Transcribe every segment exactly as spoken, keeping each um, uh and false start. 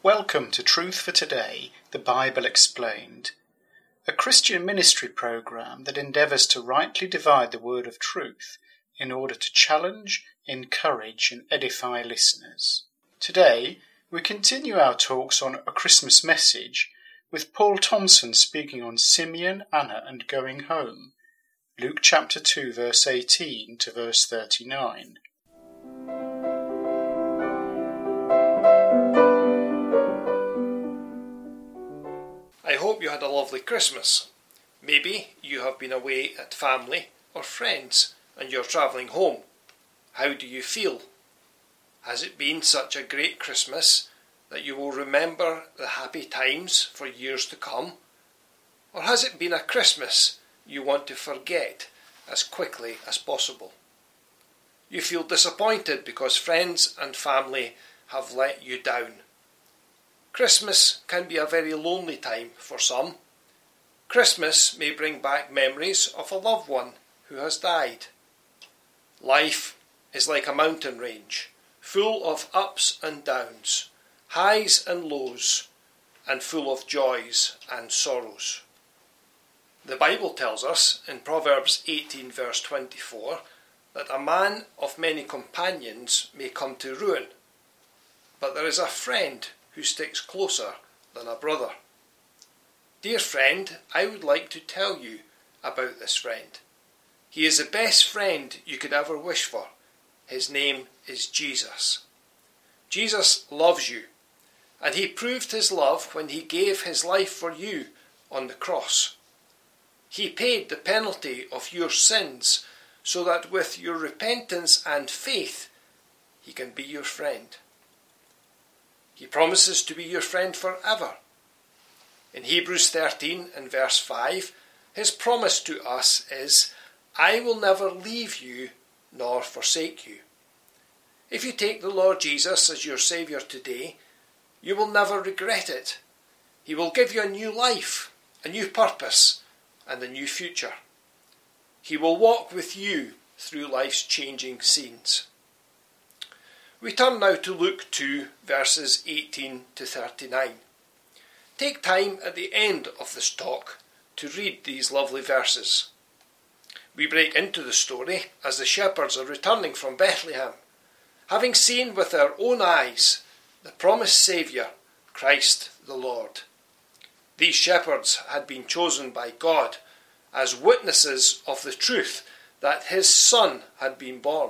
Welcome to Truth for Today, the Bible Explained, a Christian ministry program that endeavours to rightly divide the word of truth in order to challenge, encourage and edify listeners. Today, we continue our talks on A Christmas Message with Paul Thompson speaking on Simeon, Anna and going home, Luke chapter two verse eighteen to verse thirty-nine. I hope you had a lovely Christmas. Maybe you have been away at family or friends and you're travelling home. How do you feel? Has it been such a great Christmas that you will remember the happy times for years to come? Or has it been a Christmas you want to forget as quickly as possible? You feel disappointed because friends and family have let you down. Christmas can be a very lonely time for some. Christmas may bring back memories of a loved one who has died. Life is like a mountain range, full of ups and downs, highs and lows, and full of joys and sorrows. The Bible tells us in Proverbs eighteen verse twenty-four that a man of many companions may come to ruin, but there is a friend who sticks closer than a brother. Dear friend, I would like to tell you about this friend. He is the best friend you could ever wish for. His name is Jesus. Jesus loves you, and he proved his love when he gave his life for you on the cross. He paid the penalty of your sins so that with your repentance and faith, he can be your friend. He promises to be your friend forever. In Hebrews thirteen and verse five, his promise to us is, I will never leave you nor forsake you. If you take the Lord Jesus as your Saviour today, you will never regret it. He will give you a new life, a new purpose, and a new future. He will walk with you through life's changing scenes. We turn now to Luke two, verses eighteen to thirty-nine. Take time at the end of this talk to read these lovely verses. We break into the story as the shepherds are returning from Bethlehem, having seen with their own eyes the promised Saviour, Christ the Lord. These shepherds had been chosen by God as witnesses of the truth that his Son had been born.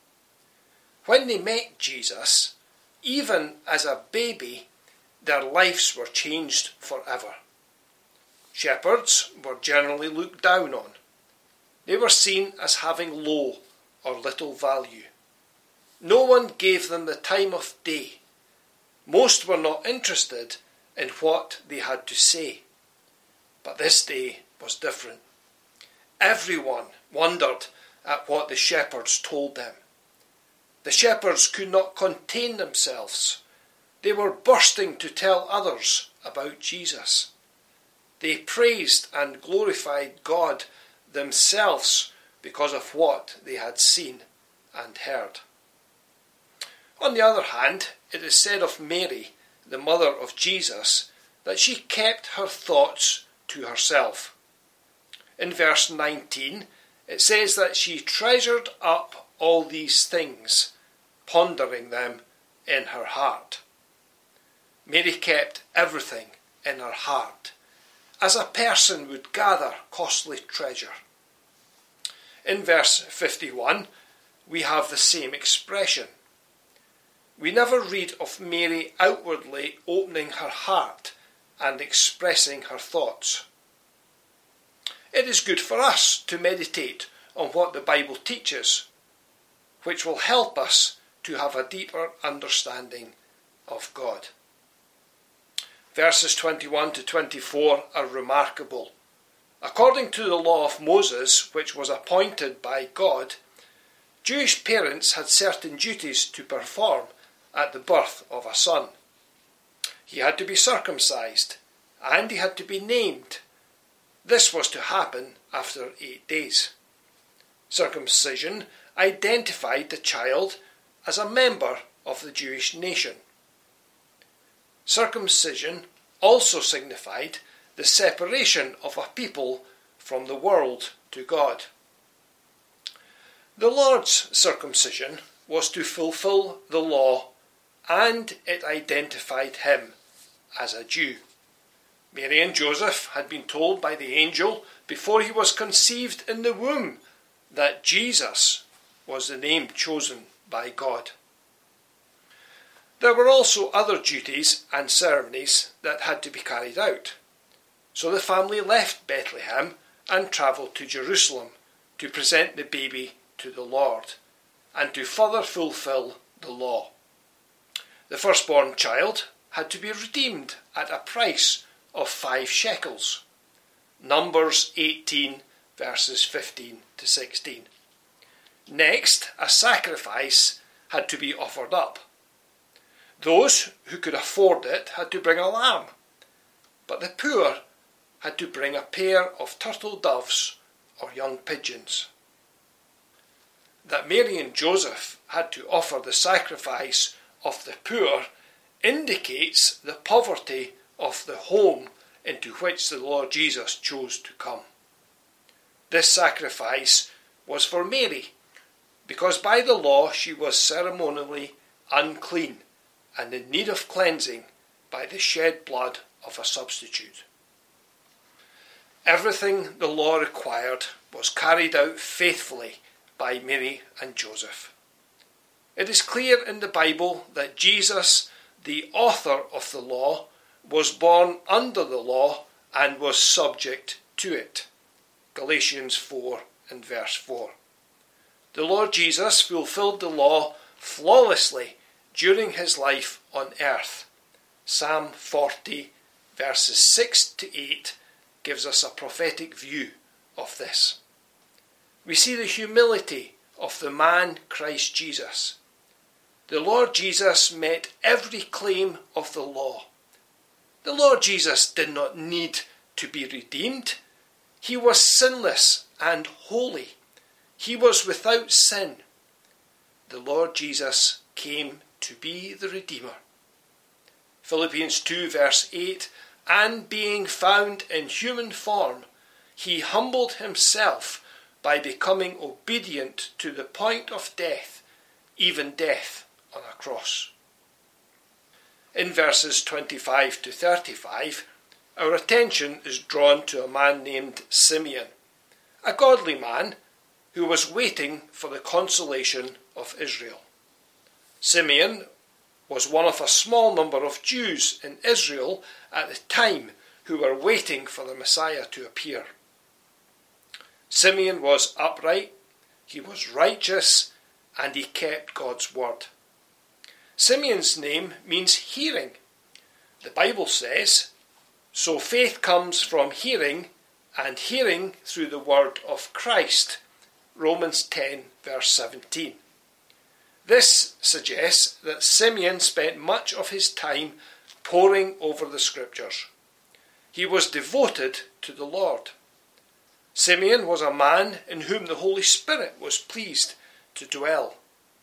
When they met Jesus, even as a baby, their lives were changed forever. Shepherds were generally looked down on. They were seen as having low or little value. No one gave them the time of day. Most were not interested in what they had to say. But this day was different. Everyone wondered at what the shepherds told them. The shepherds could not contain themselves. They were bursting to tell others about Jesus. They praised and glorified God themselves because of what they had seen and heard. On the other hand, it is said of Mary, the mother of Jesus, that she kept her thoughts to herself. In verse nineteen, it says that she treasured up all these things, pondering them in her heart. Mary kept everything in her heart, as a person would gather costly treasure. In verse fifty-one, we have the same expression. We never read of Mary outwardly opening her heart and expressing her thoughts. It is good for us to meditate on what the Bible teaches, which will help us to have a deeper understanding of God. Verses twenty-one to twenty-four are remarkable. According to the law of Moses, which was appointed by God, Jewish parents had certain duties to perform at the birth of a son. He had to be circumcised, and he had to be named. This was to happen after eight days. Circumcision identified the child as a member of the Jewish nation. Circumcision also signified the separation of a people from the world to God. The Lord's circumcision was to fulfill the law, and it identified him as a Jew. Mary and Joseph had been told by the angel before he was conceived in the womb that Jesus was the name chosen by God. There were also other duties and ceremonies that had to be carried out. So the family left Bethlehem and travelled to Jerusalem to present the baby to the Lord and to further fulfill the law. The firstborn child had to be redeemed at a price of five shekels. Numbers eighteen, verses fifteen to sixteen. Next, a sacrifice had to be offered up. Those who could afford it had to bring a lamb, but the poor had to bring a pair of turtle doves or young pigeons. That Mary and Joseph had to offer the sacrifice of the poor indicates the poverty of the home into which the Lord Jesus chose to come. This sacrifice was for Mary, because by the law she was ceremonially unclean and in need of cleansing by the shed blood of a substitute. Everything the law required was carried out faithfully by Mary and Joseph. It is clear in the Bible that Jesus, the author of the law, was born under the law and was subject to it. Galatians four and verse four. The Lord Jesus fulfilled the law flawlessly during his life on earth. Psalm forty verses six to eight gives us a prophetic view of this. We see the humility of the man Christ Jesus. The Lord Jesus met every claim of the law. The Lord Jesus did not need to be redeemed. He was sinless and holy. He was without sin. The Lord Jesus came to be the Redeemer. Philippians two verse eight, and being found in human form, he humbled himself by becoming obedient to the point of death, even death on a cross. In verses twenty-five to thirty-five, our attention is drawn to a man named Simeon, a godly man who was waiting for the consolation of Israel. Simeon was one of a small number of Jews in Israel at the time who were waiting for the Messiah to appear. Simeon was upright, he was righteous, and he kept God's word. Simeon's name means hearing. The Bible says, so faith comes from hearing, and hearing through the word of Christ. Romans ten verse seventeen. This suggests that Simeon spent much of his time poring over the scriptures. He was devoted to the Lord. Simeon was a man in whom the Holy Spirit was pleased to dwell.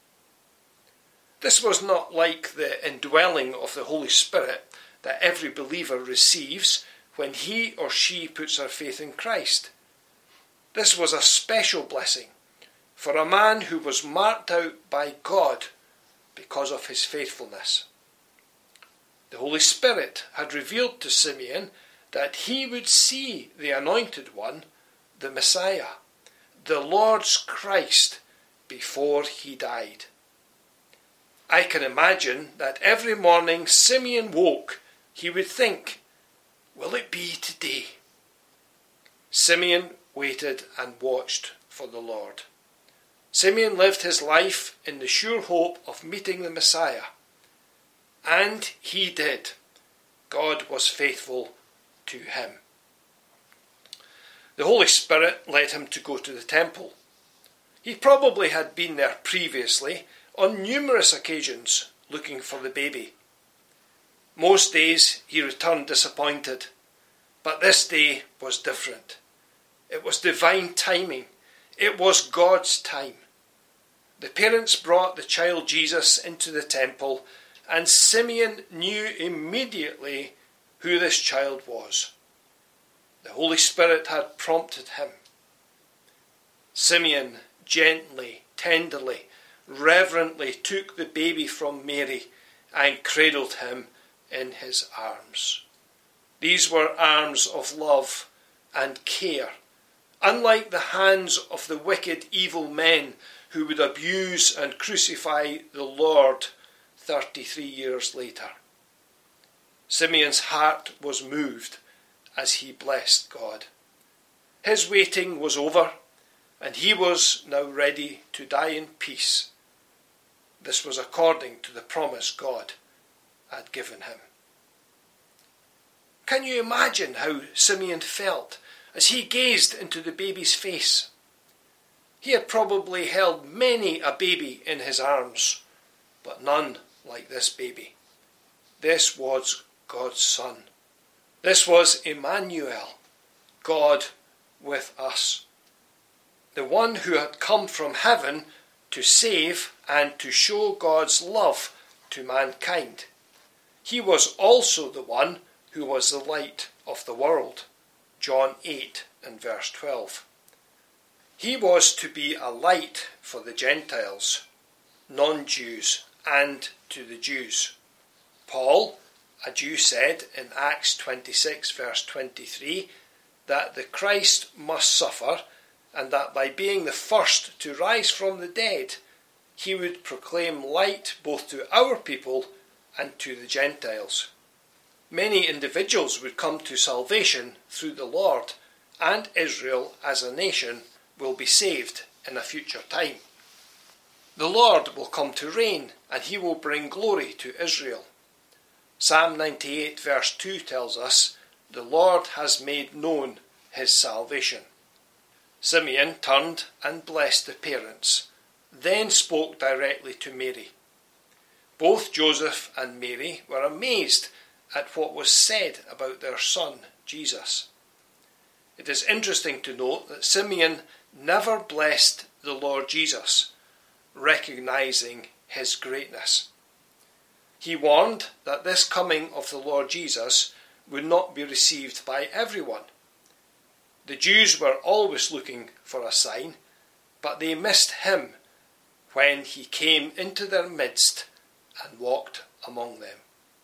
This was not like the indwelling of the Holy Spirit that every believer receives when he or she puts her faith in Christ. This was a special blessing for a man who was marked out by God because of his faithfulness. The Holy Spirit had revealed to Simeon that he would see the Anointed One, the Messiah, the Lord's Christ, before he died. I can imagine that every morning Simeon woke, he would think, will it be today? Simeon waited and watched for the Lord. Simeon lived his life in the sure hope of meeting the Messiah. And he did. God was faithful to him. The Holy Spirit led him to go to the temple. He probably had been there previously on numerous occasions looking for the baby. Most days he returned disappointed, but this day was different. It was divine timing. It was God's time. The parents brought the child Jesus into the temple, and Simeon knew immediately who this child was. The Holy Spirit had prompted him. Simeon gently, tenderly, reverently took the baby from Mary and cradled him in his arms. These were arms of love and care, unlike the hands of the wicked, evil men who would abuse and crucify the Lord thirty-three years later. Simeon's heart was moved as he blessed God. His waiting was over, and he was now ready to die in peace. This was according to the promise God had given him. Can you imagine how Simeon felt as he gazed into the baby's face? He had probably held many a baby in his arms, but none like this baby. This was God's Son. This was Emmanuel, God with us. The one who had come from heaven to save and to show God's love to mankind. He was also the one who was the light of the world. John eight and verse twelve. He was to be a light for the Gentiles, non-Jews, and to the Jews. Paul, a Jew, said in Acts twenty-six verse twenty-three that the Christ must suffer, and that by being the first to rise from the dead, he would proclaim light both to our people and to the Gentiles. Many individuals would come to salvation through the Lord, and Israel as a nation will be saved in a future time. The Lord will come to reign, and he will bring glory to Israel. Psalm ninety-eight verse two tells us, "The Lord has made known his salvation." Simeon turned and blessed the parents, then spoke directly to Mary. Both Joseph and Mary were amazed at what was said about their son, Jesus. It is interesting to note that Simeon never blessed the Lord Jesus, recognizing his greatness. He warned that this coming of the Lord Jesus would not be received by everyone. The Jews were always looking for a sign, but they missed him when he came into their midst and walked among them.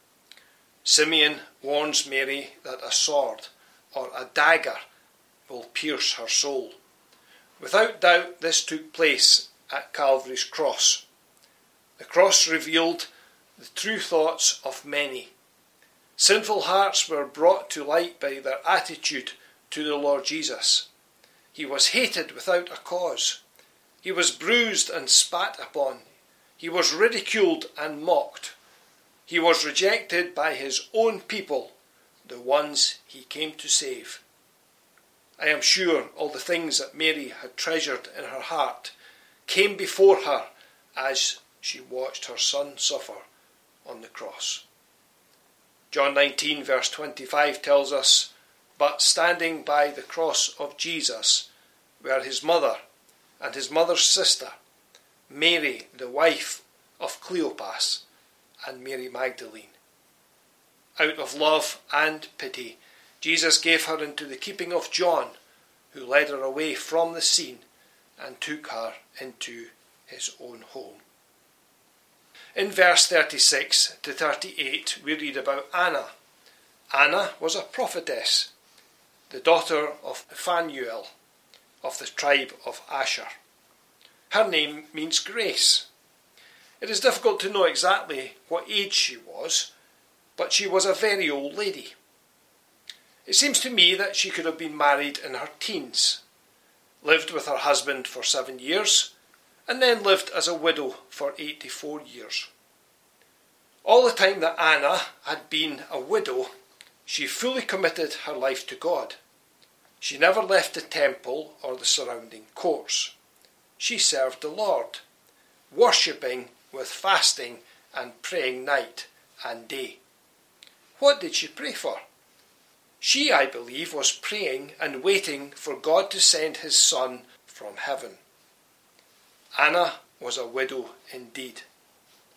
Simeon warns Mary that a sword or a dagger will pierce her soul. Without doubt, this took place at Calvary's cross. The cross revealed the true thoughts of many. Sinful hearts were brought to light by their attitude to the Lord Jesus. He was hated without a cause. He was bruised and spat upon. He was ridiculed and mocked. He was rejected by his own people, the ones he came to save. I am sure all the things that Mary had treasured in her heart came before her as she watched her son suffer on the cross. John nineteen verse twenty-five tells us, "But standing by the cross of Jesus were his mother and his mother's sister, Mary, the wife of Cleopas, and Mary Magdalene." Out of love and pity, Jesus gave her into the keeping of John, who led her away from the scene and took her into his own home. In verse thirty-six to thirty-eight, we read about Anna. Anna was a prophetess, the daughter of Phanuel, of the tribe of Asher. Her name means grace. It is difficult to know exactly what age she was, but she was a very old lady. It seems to me that she could have been married in her teens, lived with her husband for seven years, and then lived as a widow for eighty-four years. All the time that Anna had been a widow, she fully committed her life to God. She never left the temple or the surrounding courts. She served the Lord, worshipping with fasting and praying night and day. What did she pray for? She, I believe, was praying and waiting for God to send his Son from heaven. Anna was a widow indeed.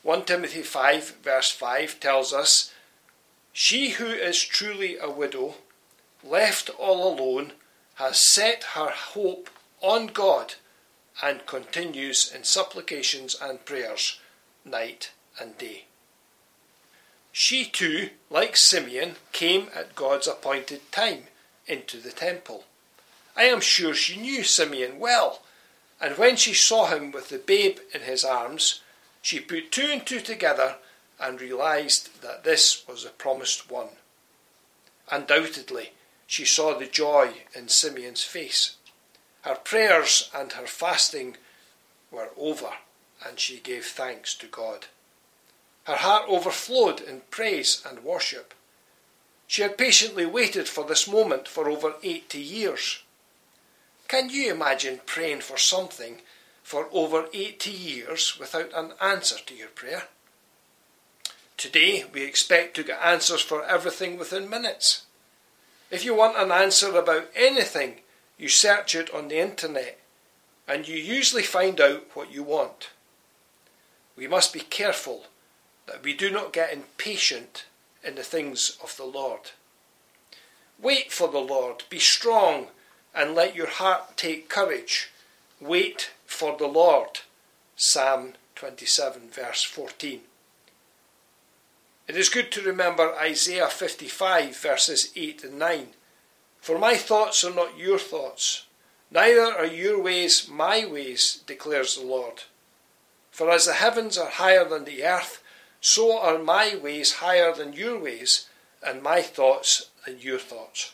First Timothy five verse five tells us, "She who is truly a widow, left all alone, has set her hope on God and continues in supplications and prayers night and day." She too, like Simeon, came at God's appointed time into the temple. I am sure she knew Simeon well, and when she saw him with the babe in his arms, she put two and two together and realized that this was the promised one. Undoubtedly, she saw the joy in Simeon's face. Her prayers and her fasting were over, and she gave thanks to God. Her heart overflowed in praise and worship. She had patiently waited for this moment for over eighty years. Can you imagine praying for something for over eighty years without an answer to your prayer? Today we expect to get answers for everything within minutes. If you want an answer about anything, you search it on the internet, and you usually find out what you want. We must be careful that we do not get impatient in the things of the Lord. Wait for the Lord, be strong, and let your heart take courage. Wait for the Lord. Psalm twenty-seven verse fourteen. It is good to remember Isaiah fifty-five verses eight and nine. "For my thoughts are not your thoughts, neither are your ways my ways, declares the Lord. For as the heavens are higher than the earth, so are my ways higher than your ways, and my thoughts than your thoughts."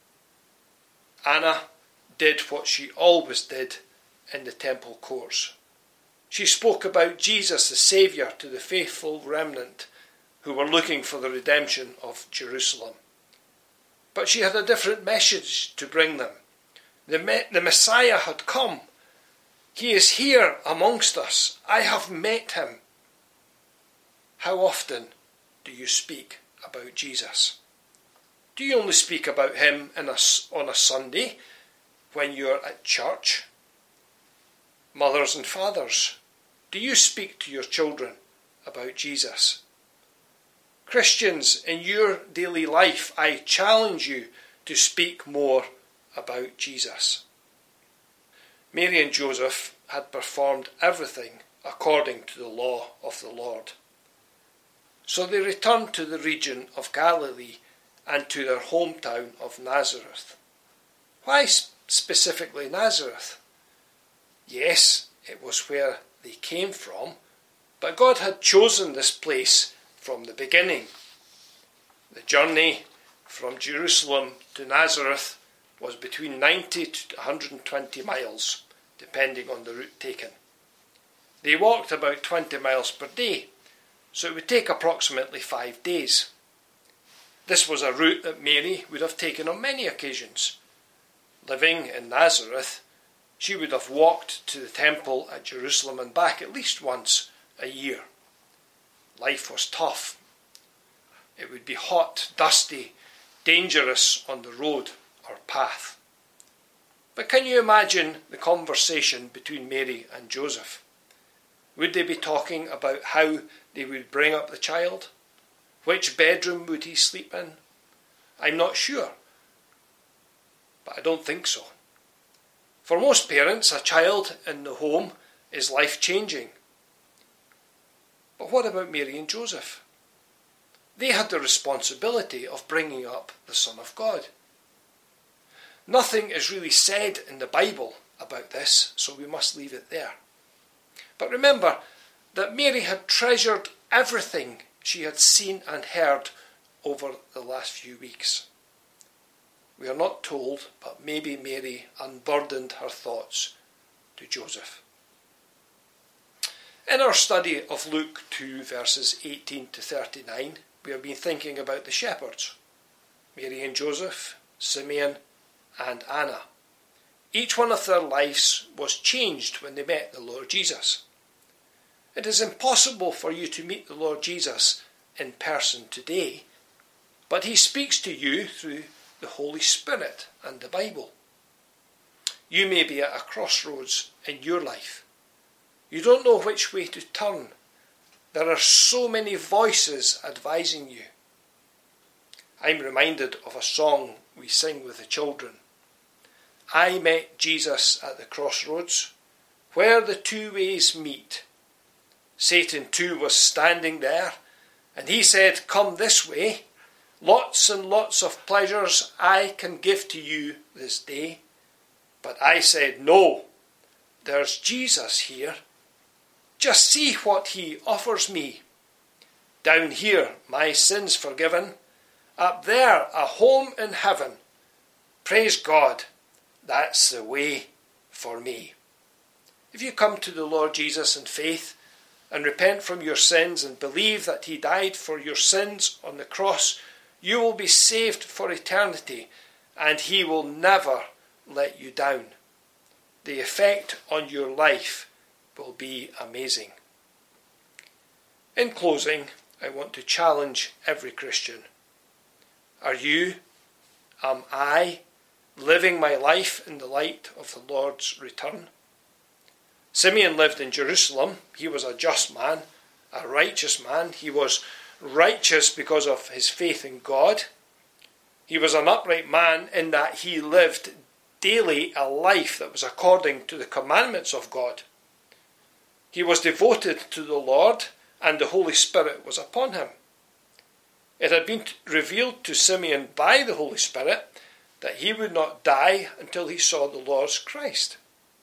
Anna did what she always did in the temple courts. She spoke about Jesus the Saviour to the faithful remnant who were looking for the redemption of Jerusalem. But she had a different message to bring them. The, me- the Messiah had come. He is here amongst us. I have met him. How often do you speak about Jesus? Do you only speak about him in a, on a Sunday when you're at church? Mothers and fathers, do you speak to your children about Jesus? Christians, in your daily life, I challenge you to speak more about Jesus. Mary and Joseph had performed everything according to the law of the Lord. So they returned to the region of Galilee and to their hometown of Nazareth. Why specifically Nazareth? Yes, it was where they came from, but God had chosen this place from the beginning. The journey from Jerusalem to Nazareth was between ninety to one hundred twenty miles, depending on the route taken. They walked about twenty miles per day, so it would take approximately five days. This was a route that Mary would have taken on many occasions. Living in Nazareth, she would have walked to the temple at Jerusalem and back at least once a year. Life was tough. It would be hot, dusty, dangerous on the road or path. But can you imagine the conversation between Mary and Joseph? Would they be talking about how they would bring up the child? Which bedroom would he sleep in? I'm not sure, but I don't think so. For most parents, a child in the home is life-changing. But what about Mary and Joseph? They had the responsibility of bringing up the Son of God. Nothing is really said in the Bible about this, so we must leave it there. But remember that Mary had treasured everything she had seen and heard over the last few weeks. We are not told, but maybe Mary unburdened her thoughts to Joseph. In our study of Luke two verses eighteen to thirty-nine, we have been thinking about the shepherds, Mary and Joseph, Simeon and Anna. Each one of their lives was changed when they met the Lord Jesus. It is impossible for you to meet the Lord Jesus in person today, but he speaks to you through the Holy Spirit and the Bible. You may be at a crossroads in your life. You don't know which way to turn, There are so many voices advising you. I'm reminded of a song we sing with the children. I met Jesus at the crossroads, where the two ways meet. Satan too was standing there, and he said, come this way. Lots and lots of pleasures I can give to you this day. But I said, no, there's Jesus here. Just see what he offers me. Down here, my sins forgiven. Up there, a home in heaven. Praise God, that's the way for me. If you come to the Lord Jesus in faith and repent from your sins and believe that he died for your sins on the cross, you will be saved for eternity, and he will never let you down. The effect on your life will be amazing. In closing, I want to challenge every Christian. Are you, am I, living my life in the light of the Lord's return? Simeon lived in Jerusalem. He was a just man, a righteous man. He was righteous because of his faith in God. He was an upright man in that he lived daily a life that was according to the commandments of God. He was devoted to the Lord, and the Holy Spirit was upon him. It had been revealed to Simeon by the Holy Spirit that he would not die until he saw the Lord's Christ.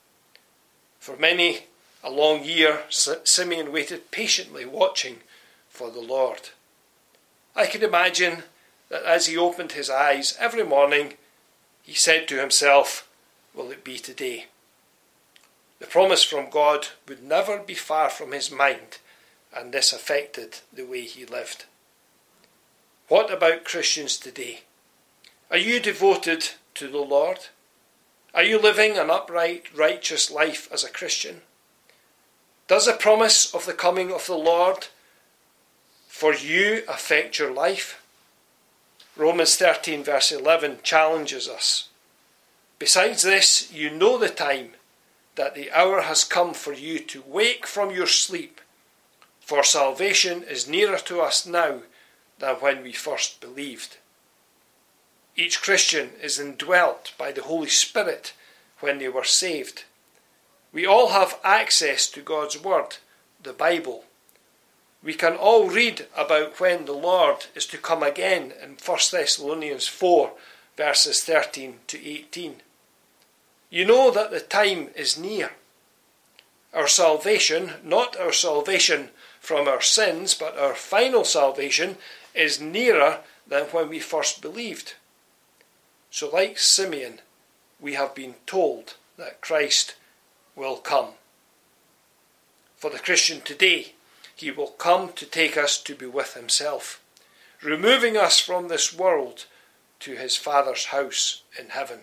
For many a long year, Simeon waited patiently, watching for the Lord. I can imagine that as he opened his eyes every morning, he said to himself, will it be today? The promise from God would never be far from his mind, and this affected the way he lived. What about Christians today? Are you devoted to the Lord? Are you living an upright, righteous life as a Christian? Does the promise of the coming of the Lord for you affect your life? Romans thirteen verse eleven challenges us. Besides this, you know the time, that the hour has come for you to wake from your sleep, for salvation is nearer to us now than when we first believed. Each Christian is indwelt by the Holy Spirit when they were saved. We all have access to God's Word, the Bible. We can all read about when the Lord is to come again in First Thessalonians four, verses thirteen to eighteen. You know that the time is near. Our salvation, not our salvation from our sins, but our final salvation, is nearer than when we first believed. So like Simeon, we have been told that Christ will come. For the Christian today, he will come to take us to be with himself, removing us from this world to his Father's house in heaven.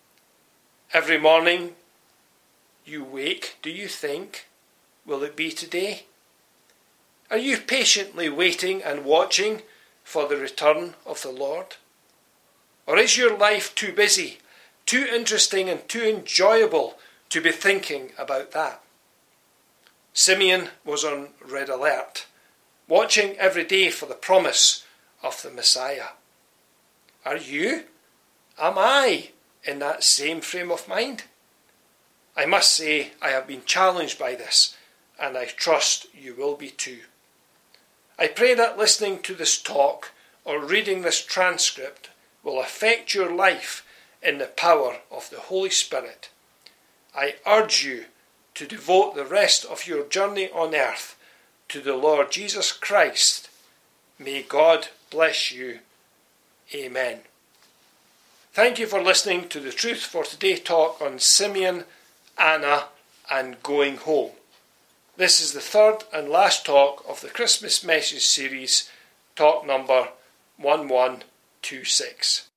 Every morning you wake, do you think, will it be today? Are you patiently waiting and watching for the return of the Lord? Or is your life too busy, too interesting and too enjoyable to be thinking about that? Simeon was on red alert, watching every day for the promise of the Messiah. Are you? Am I in that same frame of mind? I must say I have been challenged by this, and I trust you will be too. I pray that listening to this talk or reading this transcript will affect your life in the power of the Holy Spirit. I urge you to devote the rest of your journey on earth to the Lord Jesus Christ. May God bless you. Amen. Thank you for listening to the Truth for Today talk on Simeon, Anna, and going home. This is the third and last talk of the Christmas Message series, talk number one one two six.